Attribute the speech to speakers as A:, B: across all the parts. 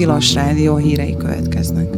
A: Tilos Rádió hírei következnek.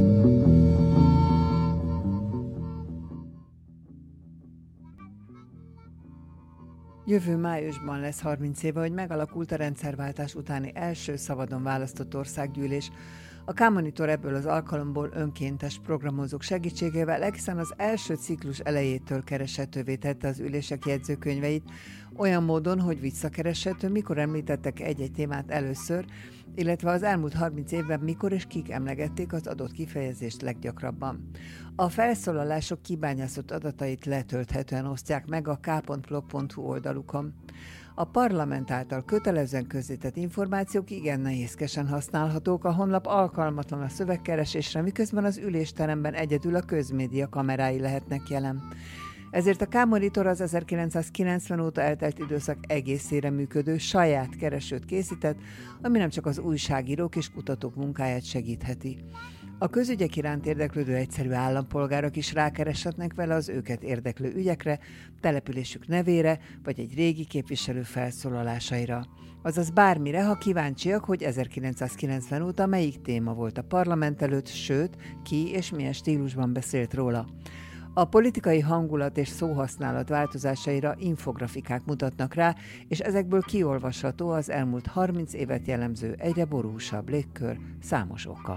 B: Jövő májusban lesz 30 éve, hogy megalakult a rendszerváltás utáni első szabadon választott országgyűlés. A K-Monitor ebből az alkalomból önkéntes programozók segítségével egészen az első ciklus elejétől kereshetővé tette az ülések jegyzőkönyveit, olyan módon, hogy visszakereshető, mikor említettek egy-egy témát először, illetve az elmúlt 30 évben mikor és kik emlegették az adott kifejezést leggyakrabban. A felszólalások kibányászott adatait letölthetően osztják meg a k.blog.hu oldalukon. A parlament által kötelezően közzétett információk igen nehézkesen használhatók, a honlap alkalmatlan a szövegkeresésre, miközben az ülésteremben egyedül a közmédia kamerái lehetnek jelen. Ezért a K-Monitor az 1990 óta eltelt időszak egészére működő saját keresőt készített, ami nem csak az újságírók és kutatók munkáját segítheti. A közügyek iránt érdeklődő egyszerű állampolgárok is rákereshetnek vele az őket érdeklő ügyekre, településük nevére, vagy egy régi képviselő felszólalásaira. Azaz bármire, ha kíváncsiak, hogy 1990 óta melyik téma volt a parlament előtt, sőt, ki és milyen stílusban beszélt róla. A politikai hangulat és szóhasználat változásaira infografikák mutatnak rá, és ezekből kiolvasható az elmúlt 30 évet jellemző egyre borúsabb légkör számos oka.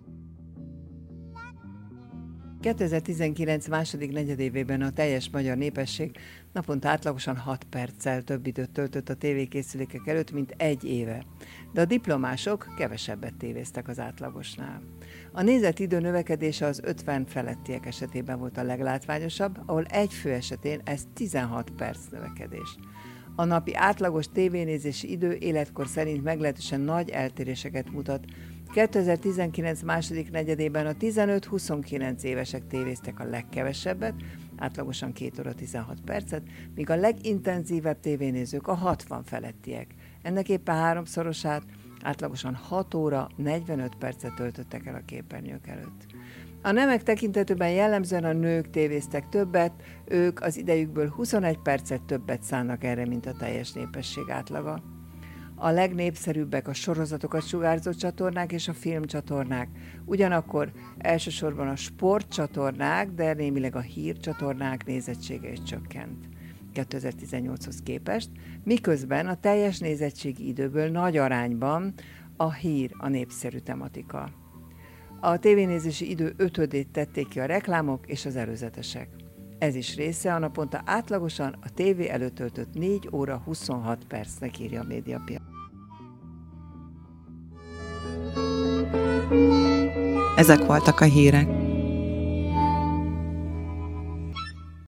B: 2019 második negyedévében a teljes magyar népesség naponta átlagosan 6 perccel több időt töltött a tévékészülékek előtt, mint egy éve. De a diplomások kevesebbet tévéztek az átlagosnál. A nézett idő növekedése az 50 felettiek esetében volt a leglátványosabb, ahol egy fő esetén ez 16 perc növekedés. A napi átlagos tévénézési idő életkor szerint meglehetősen nagy eltéréseket mutat. 2019 második negyedében a 15-29 évesek tévéztek a legkevesebbet, átlagosan 2 óra 16 percet, míg a legintenzívebb tévénézők a 60 felettiek. Ennek éppen háromszorosát, átlagosan 6 óra 45 percet töltöttek el a képernyők előtt. A nemek tekintetében jellemzően a nők tévéztek többet, ők az idejükből 21 percet többet szánnak erre, mint a teljes népesség átlaga. A legnépszerűbbek a sorozatokat sugárzó csatornák és a filmcsatornák. Ugyanakkor elsősorban a sportcsatornák, de némileg a hírcsatornák nézettsége is csökkent 2018-hoz képest, miközben a teljes nézettségi időből nagy arányban a hír a népszerű tematika. A tévénézési idő 5/5-ét tették ki a reklámok és az előzetesek. Ez is része a naponta átlagosan a tévé előtt töltött 4 óra 26 percnek, írja a Médiapiac.
A: Ezek voltak a hírek.